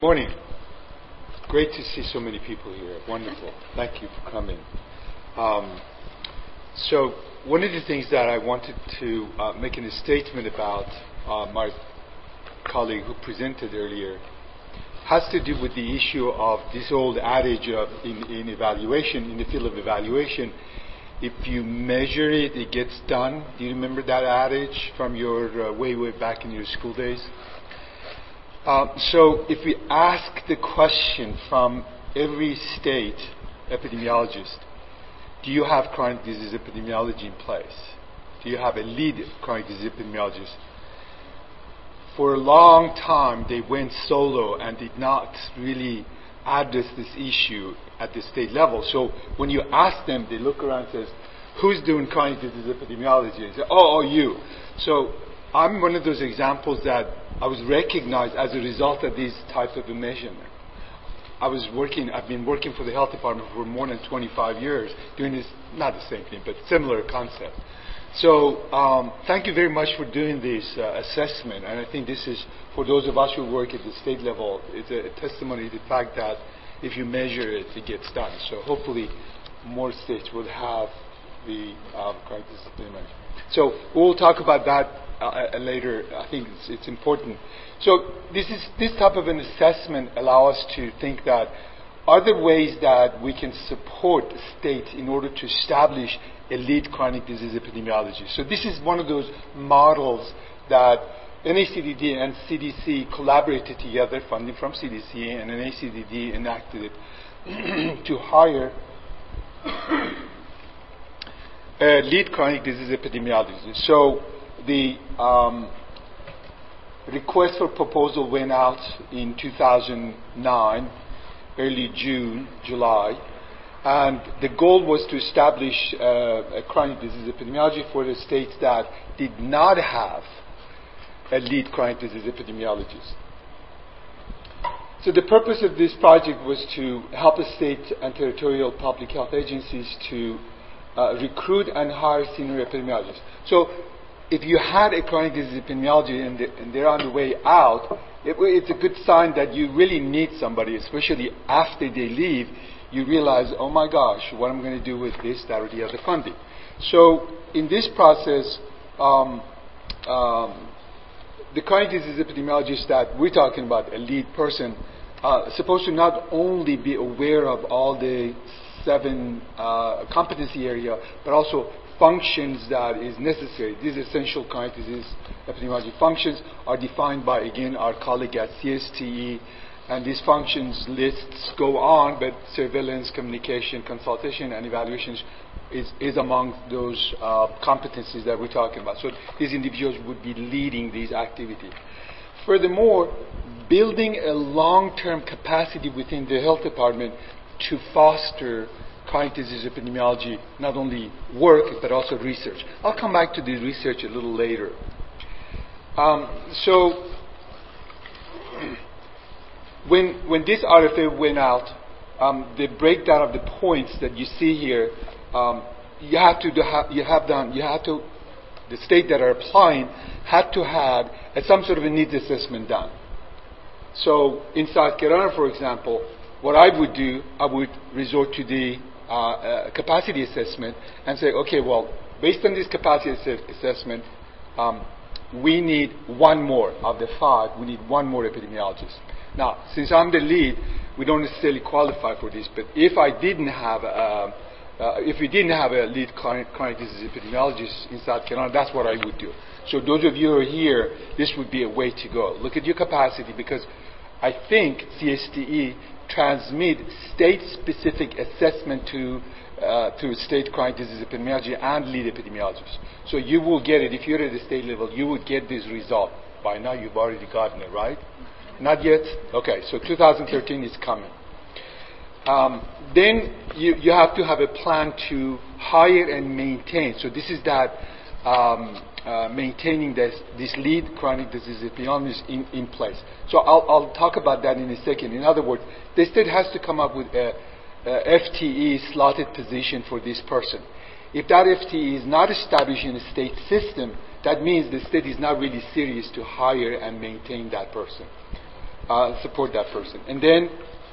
Morning. Great to see so many people here. Wonderful. Thank you for coming. So one of the things that I wanted to make a statement about my colleague who presented earlier has to do with the issue of this old adage of in evaluation, in the field of evaluation, if you measure it, it gets done. Do you remember that adage from your way back in your school days? So if we ask the question from every state epidemiologist, do you have chronic disease epidemiology in place? Do you have a lead chronic disease epidemiologist? For a long time, they went solo and did not really address this issue at the state level. So when you ask them, they look around and say, who's doing chronic disease epidemiology? And say, oh, you. So I'm one of those examples that I was recognized as a result of these types of measurement. I've been working for the health department for more than 25 years, doing this, not the same thing, but similar concept. So thank you very much for doing this assessment. And I think this is, for those of us who work at the state level, it's a testimony to the fact that if you measure it, it gets done. So hopefully more states will have the chronic disease epidemiology. So we'll talk about that later. I think it's important. So this type of an assessment allows us to think that are there ways that we can support states in order to establish a lead chronic disease epidemiology. So this is one of those models that NACDD and CDC collaborated together, funding from CDC, and NACDD enacted it to hire a lead chronic disease epidemiologist. So the request for proposal went out in 2009, early June, July, and the goal was to establish a chronic disease epidemiology for the states that did not have a lead chronic disease epidemiologist. So the purpose of this project was to help the state and territorial public health agencies to recruit and hire senior epidemiologists. So if you had a chronic disease epidemiology and they're on the way out, it's a good sign that you really need somebody, especially after they leave. You realize, oh my gosh, what am I going to do with this, that, or the other funding? So in this process, the chronic disease epidemiologist that we're talking about, a lead person, supposed to not only be aware of all the 7 competency area, but also functions that is necessary. These essential chronic disease epidemiology functions are defined by, again, our colleague at CSTE, and these functions lists go on, but surveillance, communication, consultation, and evaluations is among those competencies that we're talking about. So these individuals would be leading these activities. Furthermore, building a long-term capacity within the health department to foster chronic disease epidemiology, not only work, but also research. I'll come back to the research a little later. So when this RFA went out, the breakdown of the points that you see here, the state that are applying had to have some sort of a needs assessment done. So in South Carolina, for example, what I would do, I would resort to the capacity assessment and say, okay, well, based on this capacity assessment, we need one more of the 5. We need one more epidemiologist. Now, since I'm the lead, we don't necessarily qualify for this. But if we didn't have a lead chronic disease epidemiologist in South Carolina, that's what I would do. So those of you who are here, this would be a way to go. Look at your capacity, because I think CSTE transmit state-specific assessment to state chronic disease epidemiology and lead epidemiologists. So you will get it. If you're at the state level, you would get this result. By now, you've already gotten it, right? Not yet? Okay, so 2013 is coming. Then you have to have a plan to hire and maintain. So this is that maintaining this lead chronic disease epidemiologist in place. So I'll talk about that in a second. In other words, the state has to come up with a FTE slotted position for this person. If that FTE is not established in a state system, that means the state is not really serious to hire and maintain that person. support that person. And then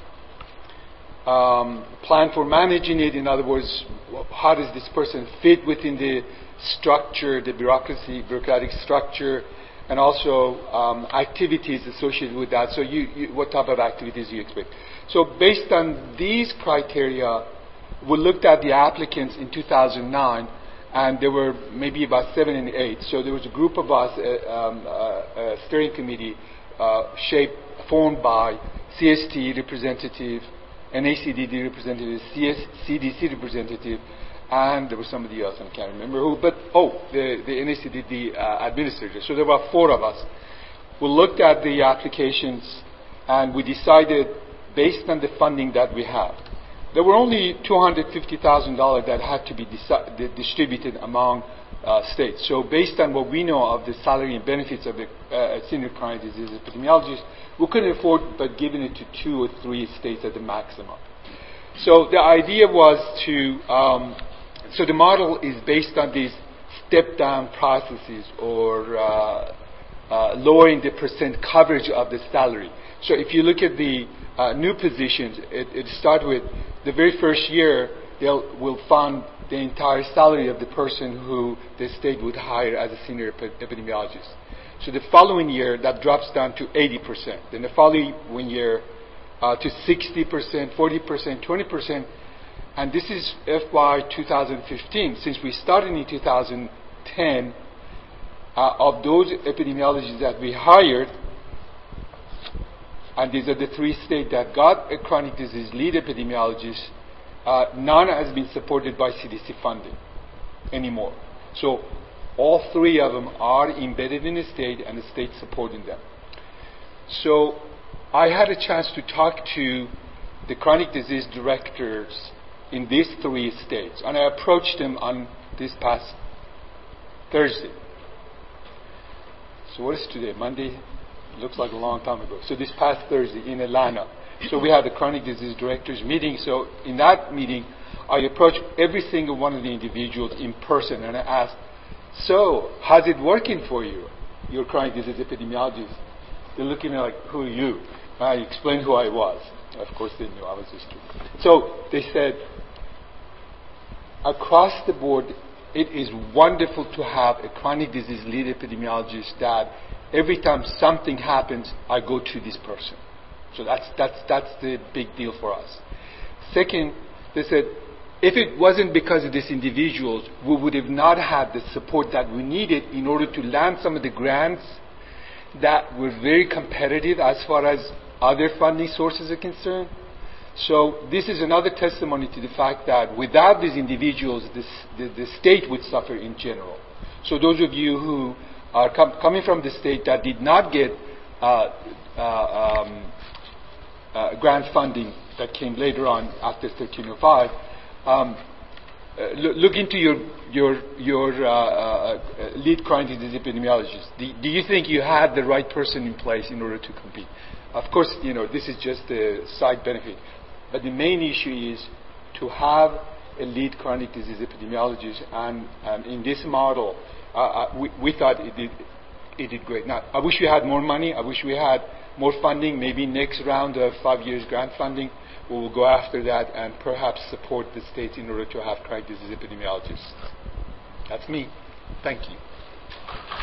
plan for managing it. In other words, how does this person fit within the structure, the bureaucratic structure, and also activities associated with that. So what type of activities do you expect? So based on these criteria, we looked at the applicants in 2009, and there were maybe about 7 and 8. So there was a group of us, a steering committee formed by CST representative, NACDD representative, CDC representative, and there was somebody else, I can't remember who, but the NACDD administrator. So there were 4 of us. We looked at the applications, and we decided, based on the funding that we have, there were only $250,000 that had to be distributed among states. So based on what we know of the salary and benefits of the senior chronic disease epidemiologist, we couldn't afford but giving it to 2 or 3 states at the maximum. So the idea was to, so the model is based on these step-down processes, or lowering the percent coverage of the salary. So if you look at the new positions, it starts with the very first year, will fund the entire salary of the person who the state would hire as a senior epidemiologist. So the following year, that drops down to 80%. Then the following year to 60%, 40%, 20%. And this is FY 2015. Since we started in 2010, of those epidemiologists that we hired, and these are the 3 states that got a chronic disease lead epidemiologist, none has been supported by CDC funding anymore. So all 3 of them are embedded in the state, and the state supporting them. So I had a chance to talk to the chronic disease directors in these 3 states, and I approached them on this past Thursday. So what is today? Monday? Looks like a long time ago. So this past Thursday in Atlanta. So we had the chronic disease directors meeting. So in that meeting, I approached every single one of the individuals in person, and I asked, so how's it working for you? You're chronic disease epidemiologist. They're looking at like, who are you? I explained who I was. Of course they knew I was just kidding. So they said, across the board, it is wonderful to have a chronic disease lead epidemiologist that every time something happens, I go to this person. So that's the big deal for us. Second, they said, if it wasn't because of these individuals, we would have not had the support that we needed in order to land some of the grants that were very competitive as far as other funding sources are concerned. So this is another testimony to the fact that without these individuals, the state would suffer in general. So those of you who are coming from the state that did not get grant funding that came later on after 1305, look into your lead chronic disease epidemiologist. Do you think you had the right person in place in order to compete? Of course, this is just a side benefit. But the main issue is to have a lead chronic disease epidemiologist, and in this model, we thought it did great. Now, I wish we had more money. I wish we had more funding. Maybe next round of 5 years grant funding, we will go after that and perhaps support the states in order to have chronic disease epidemiologists. That's me. Thank you.